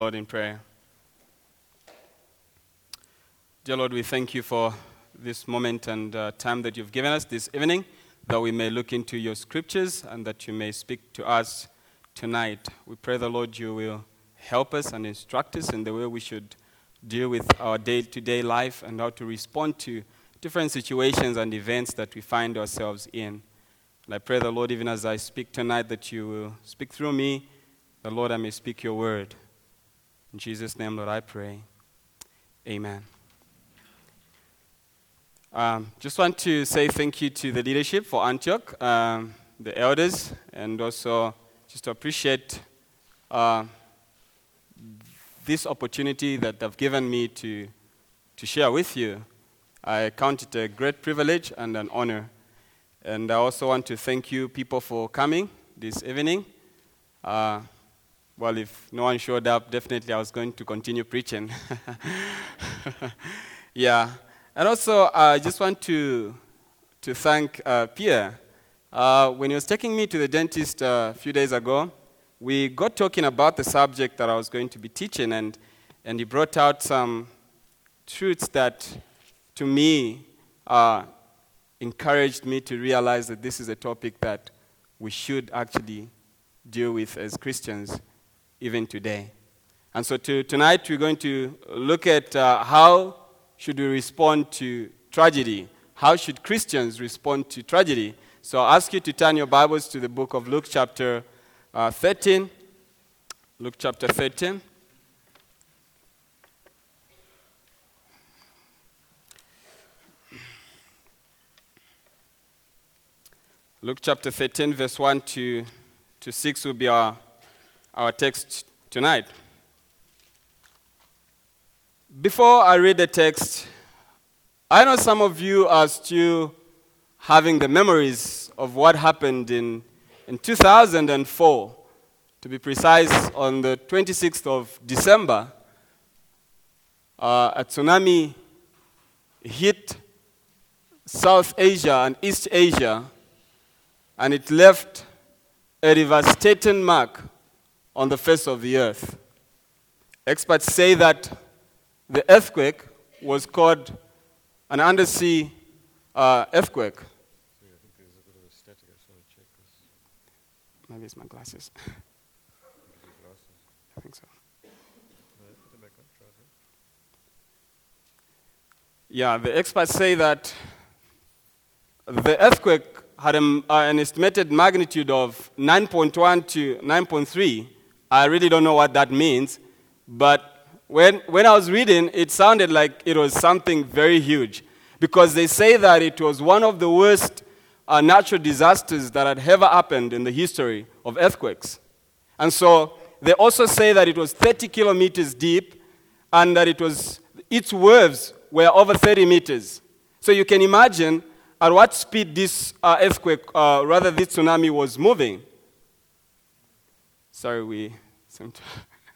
Lord in prayer. Dear Lord, we thank you for this moment and time that you've given us this evening, that we may look into your scriptures and that you may speak to us tonight. We pray the Lord you will help us and instruct us in the way we should deal with our day-to-day life and how to respond to different situations and events that we find ourselves in. And I pray the Lord, even as I speak tonight, that you will speak through me, the Lord, I may speak your word. In Jesus' name, Lord, I pray. Amen. Just want to say thank you to the leadership for Antioch, the elders, and also just to appreciate this opportunity that they've given me to share with you. I count it a great privilege and an honor. And I also want to thank you people for coming this evening. Well, if no one showed up, definitely I was going to continue preaching. Yeah. And also, I just want to thank Pierre. When he was taking me to the dentist a few days ago, we got talking about the subject that I was going to be teaching, and he brought out some truths that, to me, encouraged me to realize that this is a topic that we should actually deal with as Christians, even today. And so tonight we're going to look at how should we respond to tragedy. How should Christians respond to tragedy? So I'll ask you to turn your Bibles to the book of Luke chapter 13. Luke chapter 13. Luke chapter 13, verse 1 to 6 will be our text tonight. Before I read the text, I know some of you are still having the memories of what happened in 2004, to be precise, on the 26th of December. A tsunami hit South Asia and East Asia, and it left a devastating mark on the face of the earth. Experts say that the earthquake was called an undersea earthquake. I think there's a bit of a static. I just want to check this. Maybe it's my glasses. I think so. Yeah, the experts say that the earthquake had an estimated magnitude of 9.1 to 9.3. I really don't know what that means, but when I was reading, it sounded like it was something very huge, because they say that it was one of the worst natural disasters that had ever happened in the history of earthquakes. And so they also say that it was 30 kilometers deep and that its waves were over 30 meters. So you can imagine at what speed this this tsunami was moving. Sorry, we seem to...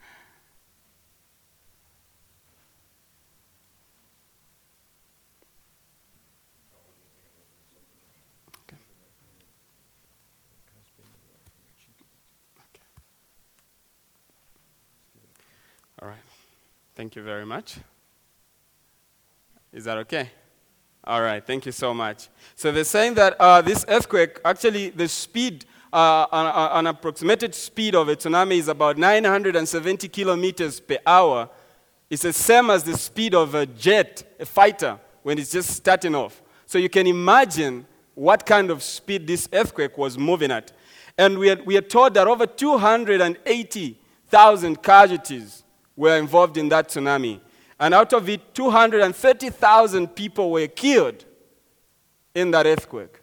All right. Thank you very much. Is that okay? All right. Thank you so much. So they're saying that this earthquake, actually the speed, an approximated speed of a tsunami is about 970 kilometers per hour. It's the same as the speed of a jet, a fighter, when it's just starting off. So you can imagine what kind of speed this earthquake was moving at. And we are told that over 280,000 casualties were involved in that tsunami. And out of it, 230,000 people were killed in that earthquake.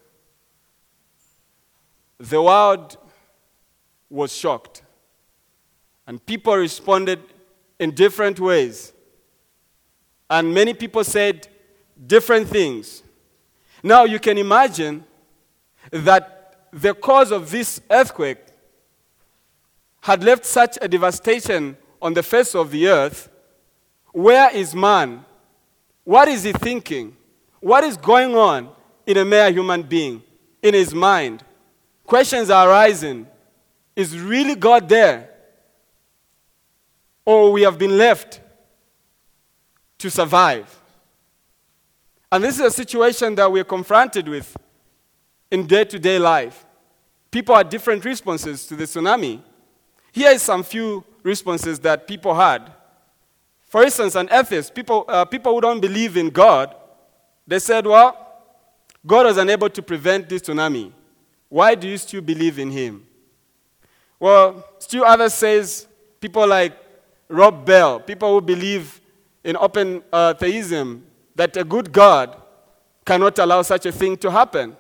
The world was shocked. And people responded in different ways. And many people said different things. Now you can imagine that the cause of this earthquake had left such a devastation on the face of the earth. Where is man? What is he thinking? What is going on in a mere human being, in his mind? Questions are arising. Is really God there? or we have been left to survive. And this is a situation that we're confronted with in day-to-day life. People had different responses to the tsunami. Here is some few responses that people had. For instance, an atheist, people who don't believe in God, they said, well, God was unable to prevent this tsunami. Why do you still believe in him? Well, still others says, people like Rob Bell, people who believe in open theism, that a good God cannot allow such a thing to happen.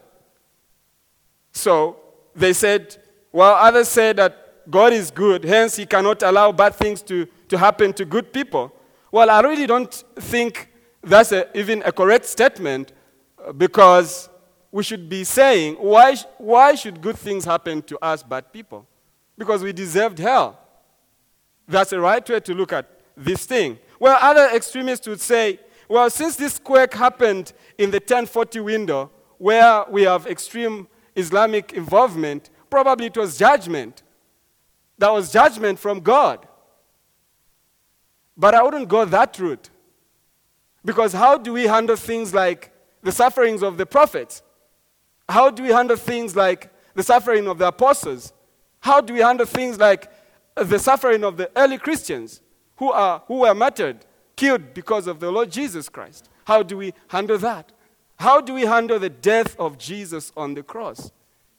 So they said, well, others say that God is good, hence he cannot allow bad things to happen to good people. Well, I really don't think that's even a correct statement, because we should be saying, why should good things happen to us bad people? Because we deserved hell. That's the right way to look at this thing. Well, other extremists would say, well, since this quake happened in the 1040 window, where we have extreme Islamic involvement, probably it was judgment. That was judgment from God. But I wouldn't go that route. Because how do we handle things like the sufferings of the prophets? How do we handle things like the suffering of the apostles? How do we handle things like the suffering of the early Christians who were martyred, killed because of the Lord Jesus Christ? How do we handle that? How do we handle the death of Jesus on the cross?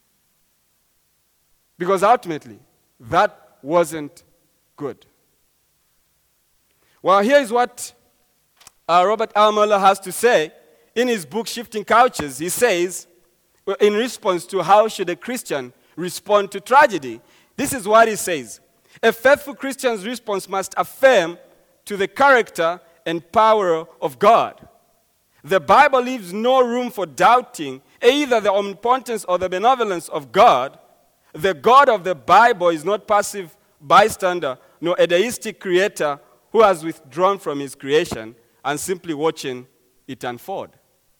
Because ultimately, that wasn't good. Well, here is what Robert L. Mueller has to say in his book, Shifting Couches. He says, in response to how should a Christian respond to tragedy, this is what he says. A faithful Christian's response must affirm to the character and power of God. The Bible leaves no room for doubting either the omnipotence or the benevolence of God. The God of the Bible is not passive bystander, nor a deistic creator who has withdrawn from his creation and simply watching it unfold.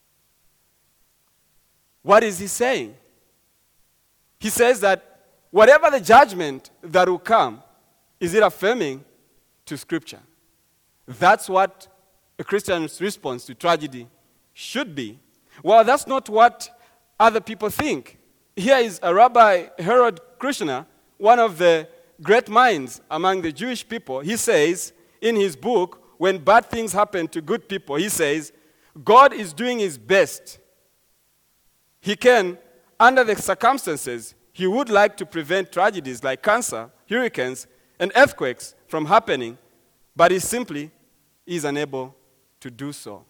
What is he saying? He says that whatever the judgment that will come, is it affirming to Scripture? That's what a Christian's response to tragedy should be. Well, that's not what other people think. Here is a Rabbi Harold Kushner, one of the great minds among the Jewish people. He says in his book, When Bad Things Happen to Good People, he says, God is doing his best. He can, under the circumstances, he would like to prevent tragedies like cancer, hurricanes, and earthquakes from happening, but he simply is unable to do so.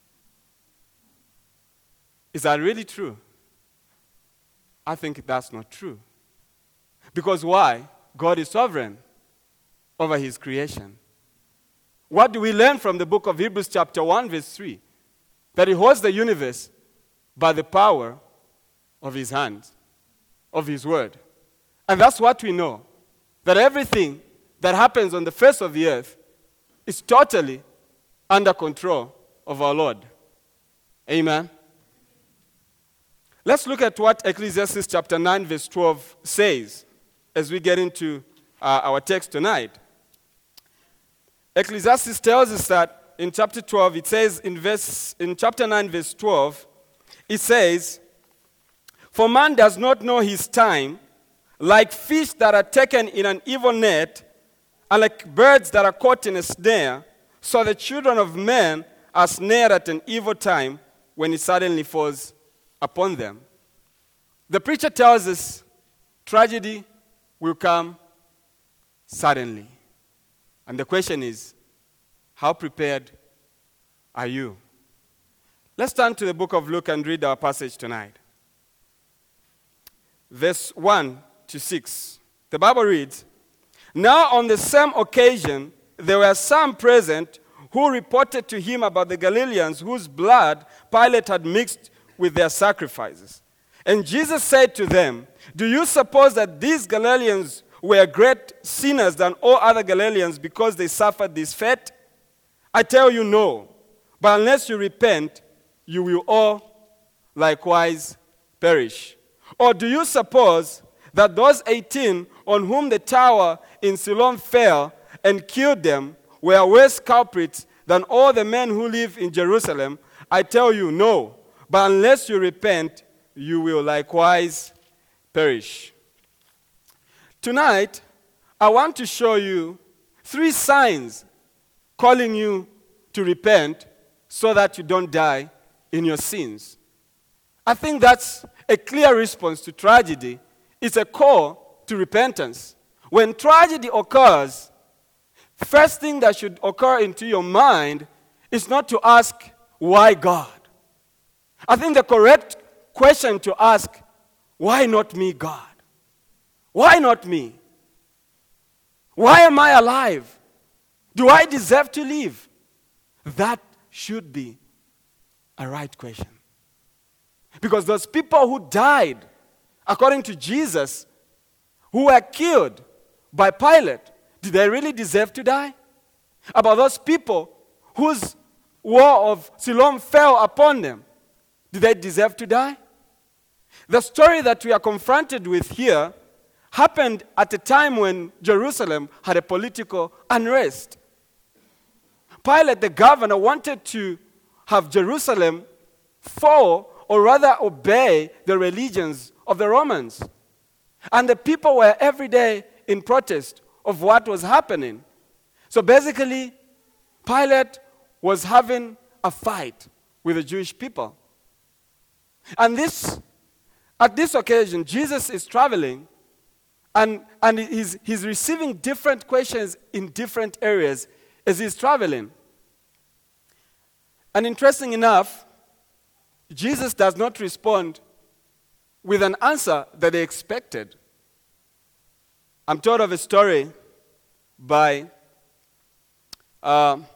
Is that really true? I think that's not true. Because why? God is sovereign over his creation. What do we learn from the book of Hebrews chapter 1 verse 3? That he holds the universe by the power of his hands, of his word. And that's what we know. That everything that happens on the face of the earth is totally under control of our Lord. Amen. Let's look at what Ecclesiastes chapter 9 verse 12 says as we get into our text tonight. Ecclesiastes tells us that in chapter 12, it says in chapter 9 verse 12, it says, "For man does not know his time, like fish that are taken in an evil net, and like birds that are caught in a snare, so the children of men are snared at an evil time when it suddenly falls upon them." The preacher tells us tragedy will come suddenly. And the question is, how prepared are you? Let's turn to the book of Luke and read our passage tonight. Verse 1 to 6. The Bible reads, "Now on the same occasion, there were some present who reported to him about the Galileans whose blood Pilate had mixed with their sacrifices. And Jesus said to them, 'Do you suppose that these Galileans were great sinners than all other Galileans because they suffered this fate? I tell you no, but unless you repent, you will all likewise perish. Or do you suppose that those 18 on whom the tower in Siloam fell and killed them were worse culprits than all the men who live in Jerusalem, I tell you, no. But unless you repent, you will likewise perish. Tonight, I want to show you 3 signs calling you to repent so that you don't die in your sins. I think that's a clear response to tragedy. It's a call to repentance. When tragedy occurs, first thing that should occur into your mind is not to ask, why God? I think the correct question to ask, why not me, God? Why not me? Why am I alive? Do I deserve to live? That should be a right question. Because those people who died, according to Jesus, who were killed by Pilate, did they really deserve to die? About those people whose war of Siloam fell upon them, did they deserve to die? The story that we are confronted with here happened at a time when Jerusalem had a political unrest. Pilate, the governor, wanted to have Jerusalem follow, or rather obey, the religions of the Romans. And the people were every day in protest of what was happening. So basically, Pilate was having a fight with the Jewish people. And at this occasion, Jesus is traveling, and he's receiving different questions in different areas as he's traveling. And interesting enough, Jesus does not respond with an answer that they expected. I'm told of a story by of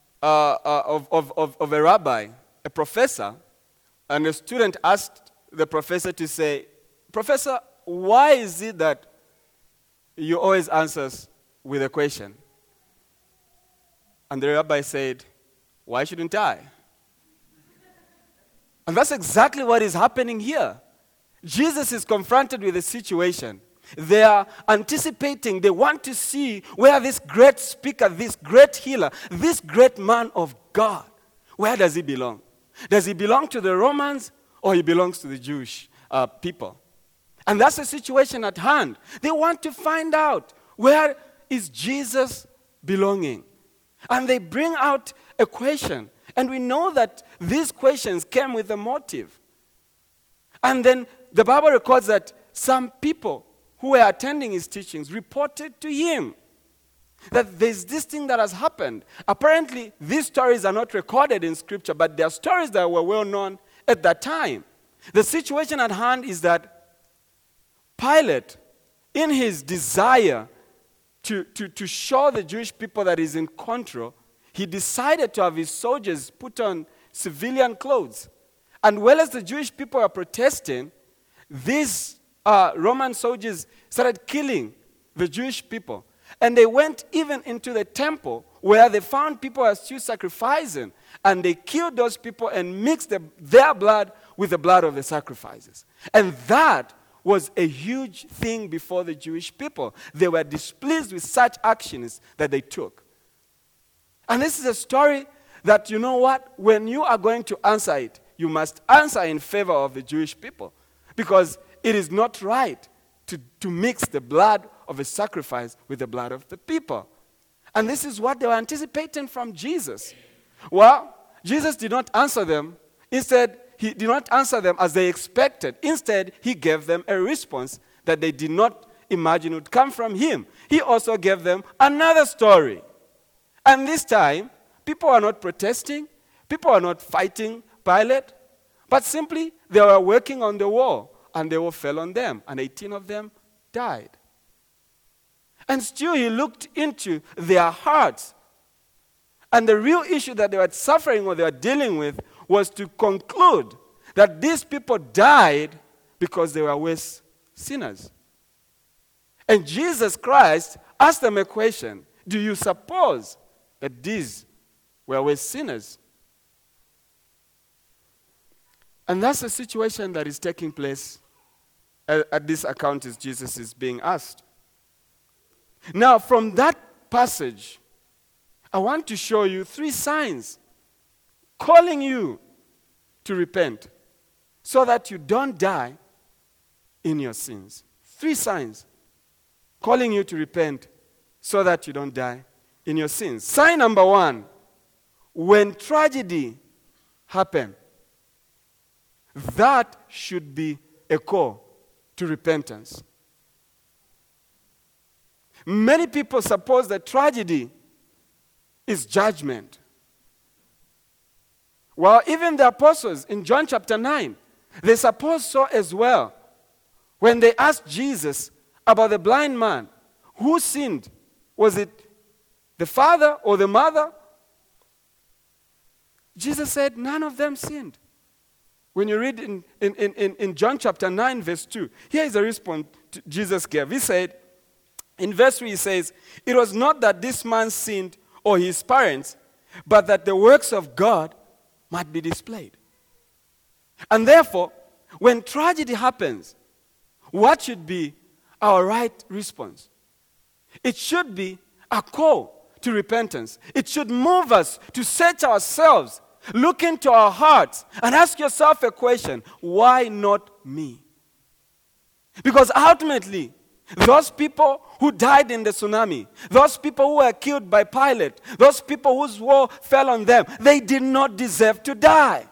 a rabbi, a professor, and a student asked the professor to say, "Professor, why is it that you always answer with a question?" And the rabbi said, "Why shouldn't I?" And that's exactly what is happening here. Jesus is confronted with a situation. They are anticipating, they want to see where this great speaker, this great healer, this great man of God, where does he belong? Does he belong to the Romans, or he belongs to the Jewish people? And that's the situation at hand. They want to find out, where is Jesus belonging? And they bring out a question. And we know that these questions came with a motive. And then the Bible records that some people who were attending his teachings reported to him that there's this thing that has happened. Apparently, these stories are not recorded in Scripture, but they are stories that were well known at that time. The situation at hand is that Pilate, in his desire to show the Jewish people that he's in control, he decided to have his soldiers put on civilian clothes. And while as the Jewish people were protesting, these Roman soldiers started killing the Jewish people. And they went even into the temple where they found people are still sacrificing. And they killed those people and mixed their blood with the blood of the sacrifices. And that was a huge thing before the Jewish people. They were displeased with such actions that they took. And this is a story that, you know what, when you are going to answer it, you must answer in favor of the Jewish people. Because it is not right to mix the blood of a sacrifice with the blood of the people. And this is what they were anticipating from Jesus. Well, Jesus did not answer them. Instead, he did not answer them as they expected. Instead, he gave them a response that they did not imagine would come from him. He also gave them another story. And this time, people are not protesting. People are not fighting Pilate. But simply, they were working on the wall. And they all fell on them. And 18 of them died. And still, he looked into their hearts. And the real issue that they were suffering or they were dealing with was to conclude that these people died because they were worse sinners. And Jesus Christ asked them a question. Do you suppose that these were worse sinners? And that's the situation that is taking place at this account as Jesus is being asked. Now, from that passage, I want to show you 3 signs calling you to repent so that you don't die in your sins. 3 signs calling you to repent so that you don't die in your sins. Sign number 1, when tragedy happens, that should be a call to repentance. Many people suppose that tragedy is judgment. Well, even the apostles in John chapter 9, they suppose so as well. When they asked Jesus about the blind man, who sinned? Was it the father or the mother? Jesus said, none of them sinned. When you read in John chapter 9, verse 2, here is a response Jesus gave. He said, in verse 3, he says, it was not that this man sinned or his parents, but that the works of God might be displayed. And therefore, when tragedy happens, what should be our right response? It should be a call to repentance. It should move us to search ourselves, look into our hearts, and ask yourself a question: why not me? Because ultimately, those people who died in the tsunami, those people who were killed by Pilate, those people whose war fell on them, they did not deserve to die.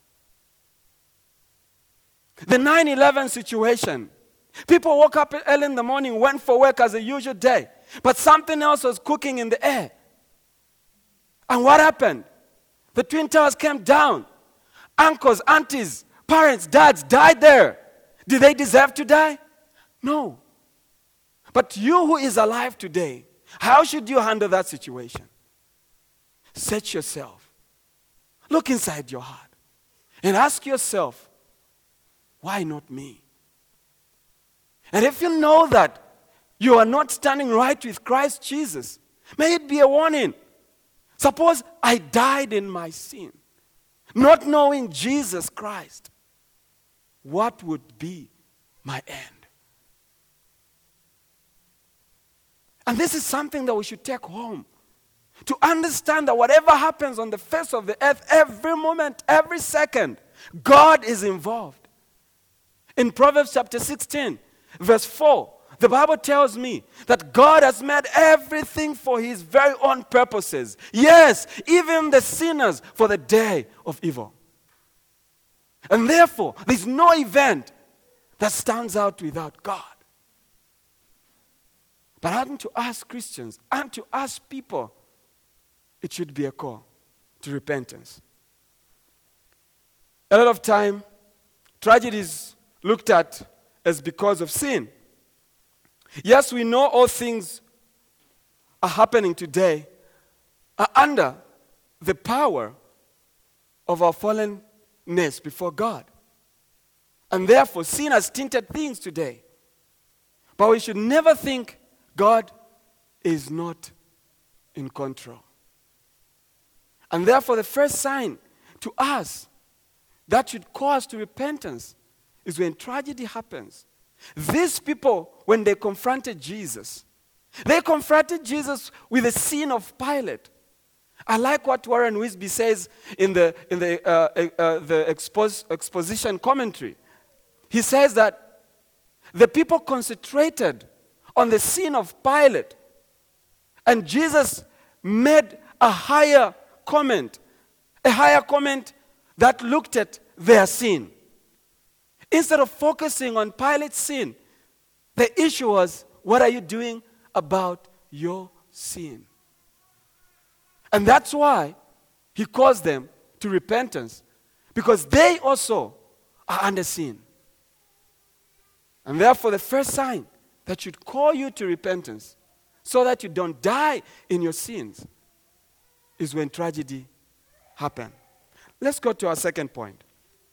The 9/11 situation, people woke up early in the morning, went for work as a usual day, but something else was cooking in the air. And what happened? The Twin Towers came down. Uncles, aunties, parents, dads died there. Did they deserve to die? No. But you who is alive today, how should you handle that situation? Search yourself. Look inside your heart and ask yourself, why not me? And if you know that you are not standing right with Christ Jesus, may it be a warning. Suppose I died in my sin, not knowing Jesus Christ. What would be my end? And this is something that we should take home. To understand that whatever happens on the face of the earth, every moment, every second, God is involved. In Proverbs chapter 16, verse 4, the Bible tells me that God has made everything for his very own purposes. Yes, even the sinners for the day of evil. And therefore, there's no event that stands out without God. But unto us Christians, unto us people, it should be a call to repentance. A lot of time, tragedies looked at as because of sin. Yes, we know all things are happening today are under the power of our fallenness before God. And therefore, sin has tainted things today. But we should never think God is not in control. And therefore, the first sign to us that should call us to repentance is when tragedy happens. These people, when they confronted Jesus with the sin of Pilate. I like what Warren Wisby says in the exposition commentary. He says that the people concentrated on the sin of Pilate, and Jesus made a higher comment that looked at their sin. Instead of focusing on Pilate's sin, the issue was, what are you doing about your sin? And that's why he calls them to repentance, because they also are under sin. And therefore, the first sign that should call you to repentance, so that you don't die in your sins, is when tragedy happens. Let's go to our second point.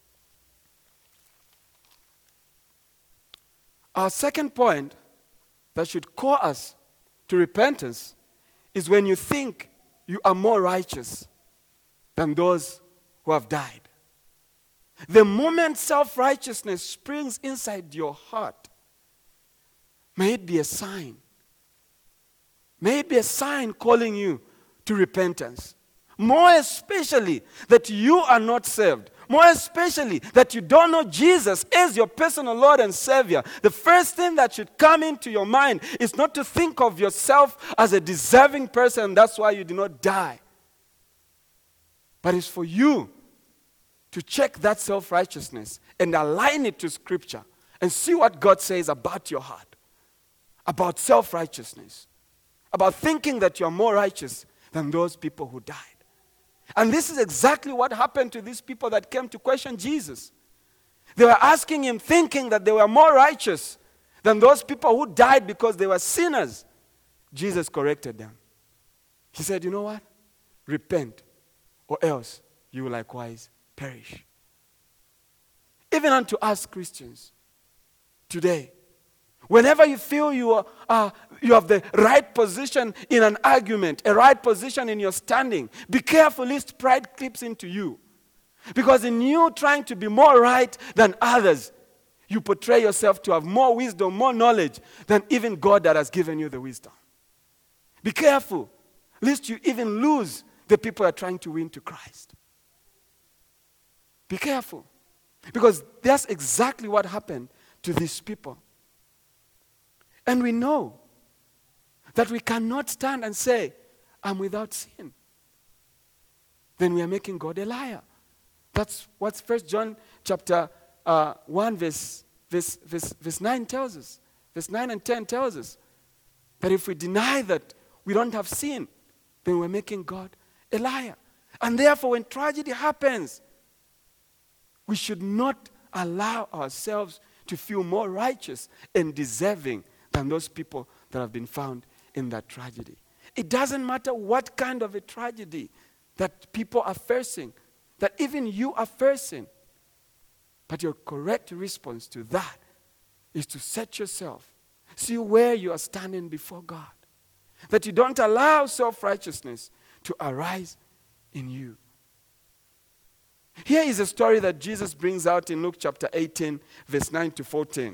Our second point that should call us to repentance is when you think you are more righteous than those who have died. The moment self-righteousness springs inside your heart, may it be a sign may be a sign calling you to repentance. More especially that you are not saved. More especially that you don't know Jesus as your personal Lord and Savior. The first thing that should come into your mind is not to think of yourself as a deserving person, and that's why you did not die. But it's for you to check that self-righteousness and align it to Scripture and see what God says about your heart, about self-righteousness, about thinking that you are more righteous than those people who died. And this is exactly what happened to these people that came to question Jesus. They were asking him, thinking that they were more righteous than those people who died because they were sinners. Jesus corrected them. He said, you know what? Repent, or else you will likewise perish. Even unto us Christians today, whenever you feel you have the right position in an argument, a right position in your standing, be careful lest pride creeps into you. Because in you trying to be more right than others, you portray yourself to have more wisdom, more knowledge than even God that has given you the wisdom. Be careful lest you even lose the people you are trying to win to Christ. Be careful. Because that's exactly what happened to these people. And we know that we cannot stand and say, I'm without sin. Then we are making God a liar. That's what 1 John chapter 1 verse 9 tells us. Verse 9 and 10 tells us that if we deny that we don't have sin, then we're making God a liar. And therefore, when tragedy happens, we should not allow ourselves to feel more righteous and deserving than those people that have been found in that tragedy. It doesn't matter what kind of a tragedy that people are facing, that even you are facing. But your correct response to that is to set yourself, see where you are standing before God. That you don't allow self-righteousness to arise in you. Here is a story that Jesus brings out in Luke chapter 18, verse 9 to 14.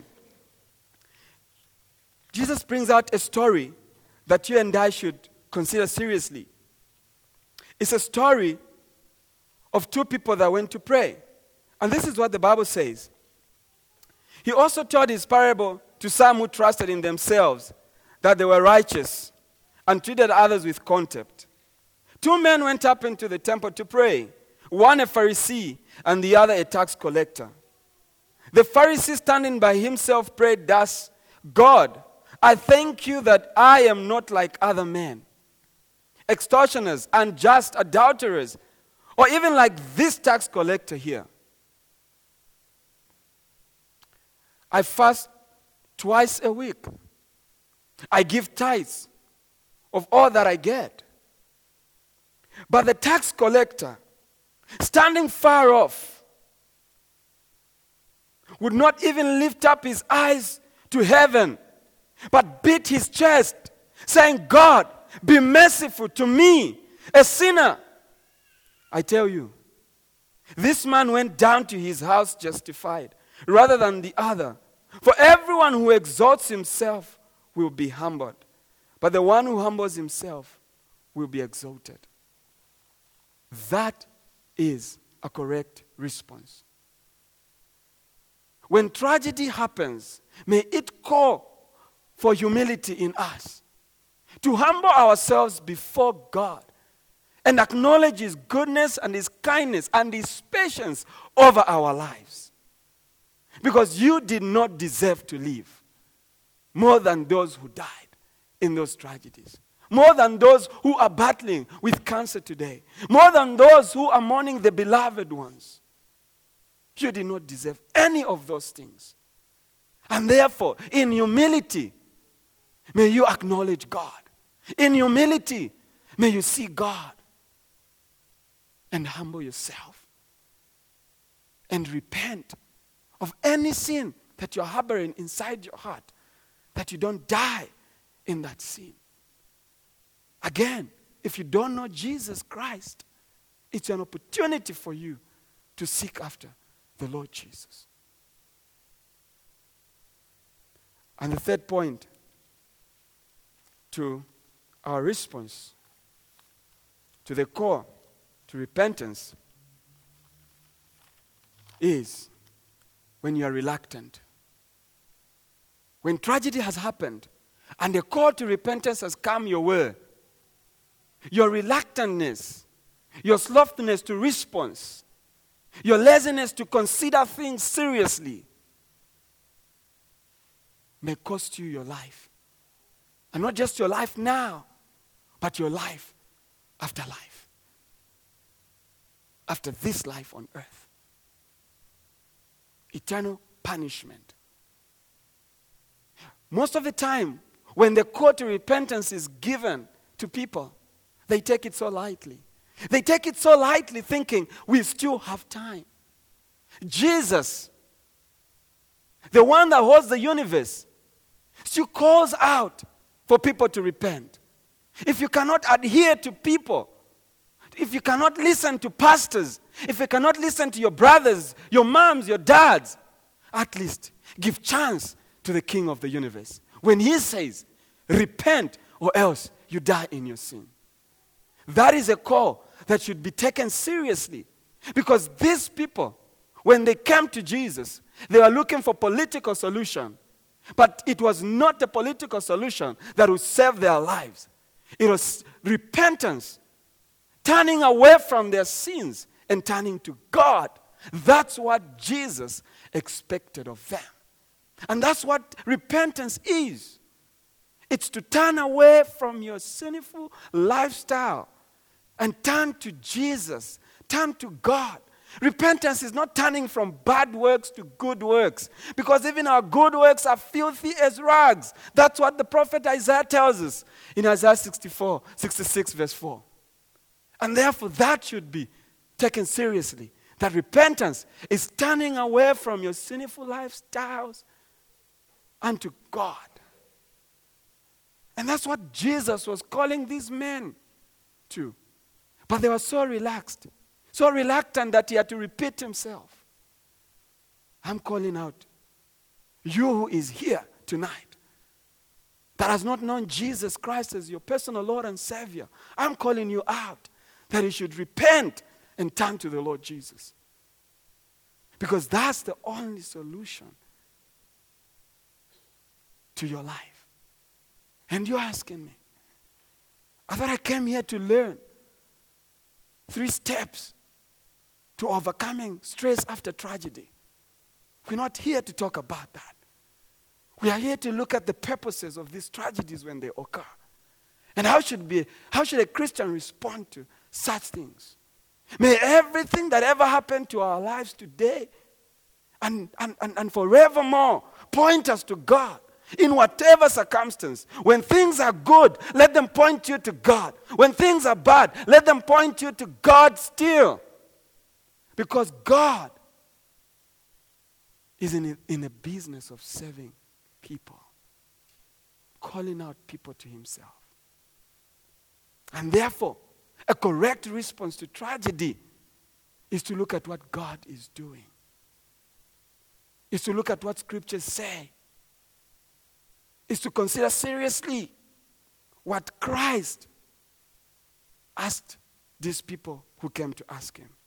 Jesus brings out a story that you and I should consider seriously. It's a story of two people that went to pray. And this is what the Bible says. He also told his parable to some who trusted in themselves that they were righteous and treated others with contempt. Two men went up into the temple to pray, one a Pharisee and the other a tax collector. The Pharisee, standing by himself, prayed thus, God, I thank you that I am not like other men, extortioners, unjust, adulterers, or even like this tax collector here. I fast twice a week. I give tithes of all that I get. But the tax collector, standing far off, would not even lift up his eyes to heaven, but beat his chest, saying, God, be merciful to me, a sinner. I tell you, this man went down to his house justified, rather than the other. For everyone who exalts himself will be humbled, but the one who humbles himself will be exalted. That is a correct response. When tragedy happens, may it call for humility in us, to humble ourselves before God and acknowledge His goodness and His kindness and His patience over our lives. Because you did not deserve to live more than those who died in those tragedies. More than those who are battling with cancer today. More than those who are mourning the beloved ones. You did not deserve any of those things. And therefore, in humility, may you acknowledge God. In humility, may you see God. And humble yourself. And repent of any sin that you're harboring inside your heart. That you don't die in that sin. Again, if you don't know Jesus Christ, it's an opportunity for you to seek after the Lord Jesus. And the third point to our response to the call to repentance is when you are reluctant. When tragedy has happened and the call to repentance has come your way, your reluctantness, your slothfulness to response, your laziness to consider things seriously may cost you your life. And not just your life now, but your life after life. After this life on earth. Eternal punishment. Most of the time, when the call to repentance is given to people, they take it so lightly. They take it so lightly thinking we still have time. Jesus, the one that holds the universe, still calls out for people to repent. If you cannot adhere to people, if you cannot listen to pastors, if you cannot listen to your brothers, your moms, your dads, at least give chance to the King of the universe. When he says, repent or else you die in your sin. That is a call that should be taken seriously. Because these people, when they came to Jesus, they were looking for political solution. But it was not a political solution that would save their lives. It was repentance, turning away from their sins and turning to God. That's what Jesus expected of them. And that's what repentance is. It's to turn away from your sinful lifestyle and turn to Jesus, turn to God. Repentance is not turning from bad works to good works, because even our good works are filthy as rags. That's what the prophet Isaiah tells us in Isaiah 66 verse 4. And therefore that should be taken seriously, that repentance is turning away from your sinful lifestyles unto God. And that's what Jesus was calling these men to. But they were so relaxed, so reluctant that he had to repeat himself. I'm calling out, you who is here tonight, that has not known Jesus Christ as your personal Lord and Savior, I'm calling you out that you should repent and turn to the Lord Jesus. Because that's the only solution to your life. And you're asking me, I thought I came here to learn 3 steps to overcoming stress after tragedy. We're not here to talk about that. We are here to look at the purposes of these tragedies when they occur. And how should a Christian respond to such things? May everything that ever happened to our lives today and forevermore point us to God. In whatever circumstance, when things are good, let them point you to God. When things are bad, let them point you to God still. Because God is in a business of saving people, calling out people to himself. And therefore, a correct response to tragedy is to look at what God is doing. Is to look at what scriptures say. Is to consider seriously what Christ asked these people who came to ask him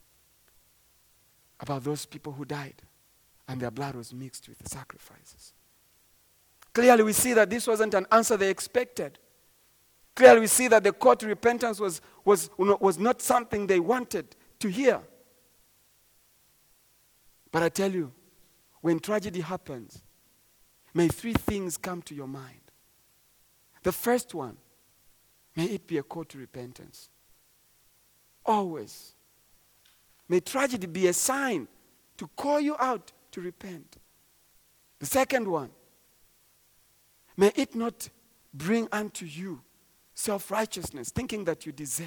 about those people who died and their blood was mixed with the sacrifices. Clearly we see that this wasn't an answer they expected. Clearly we see that the call to repentance was not something they wanted to hear. But I tell you, when tragedy happens, may 3 things come to your mind. The first one, may it be a call to repentance. Always. May tragedy be a sign to call you out to repent. The second one, may it not bring unto you self-righteousness, thinking that you deserve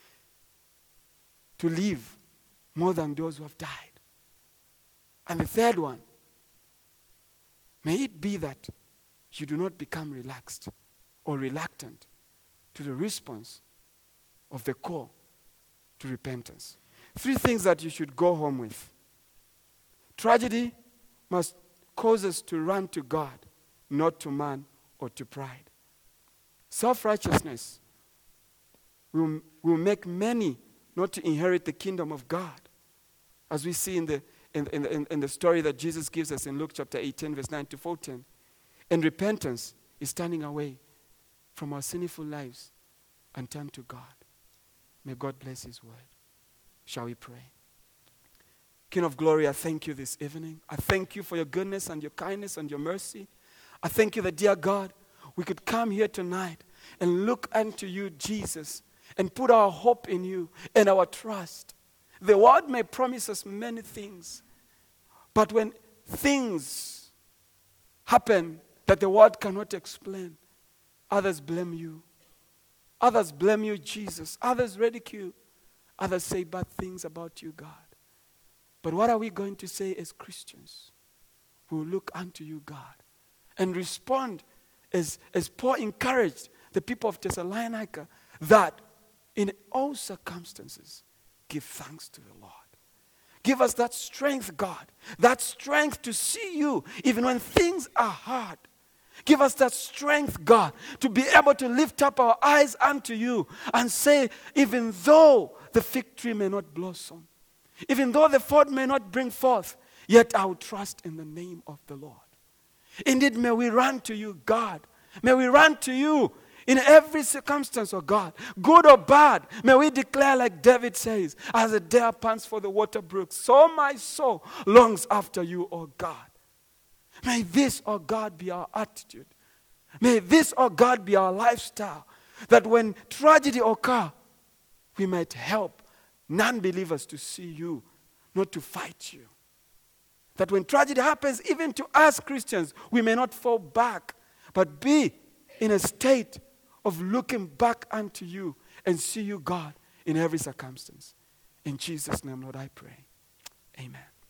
to live more than those who have died. And the third one, may it be that you do not become relaxed or reluctant to the response of the call to repentance. 3 things that you should go home with. Tragedy must cause us to run to God, not to man or to pride. Self-righteousness will make many not to inherit the kingdom of God. As we see in the story that Jesus gives us in Luke chapter 18, verse 9 to 14. And repentance is turning away from our sinful lives and turn to God. May God bless His word. Shall we pray? King of glory, I thank you this evening. I thank you for your goodness and your kindness and your mercy. I thank you that, dear God, we could come here tonight and look unto you, Jesus, and put our hope in you and our trust. The world may promise us many things, but when things happen that the world cannot explain, others blame you. Others blame you, Jesus. Others ridicule. Others say bad things about you, God. But what are we going to say as Christians? We will look unto you, God, and respond as Paul encouraged the people of Thessalonica, that in all circumstances, give thanks to the Lord. Give us that strength, God, that strength to see you even when things are hard. Give us that strength, God, to be able to lift up our eyes unto you and say, even though the fig tree may not blossom, even though the field may not bring forth, yet I will trust in the name of the Lord. Indeed, may we run to you, God. May we run to you in every circumstance, oh God, good or bad. May we declare like David says, as the deer pants for the water brooks, so my soul longs after you, oh God. May this, oh God, be our attitude. May this, oh God, be our lifestyle, that when tragedy occurs, we might help non-believers to see you, not to fight you. That when tragedy happens, even to us Christians, we may not fall back, but be in a state of looking back unto you and see you, God, in every circumstance. In Jesus' name, Lord, I pray. Amen.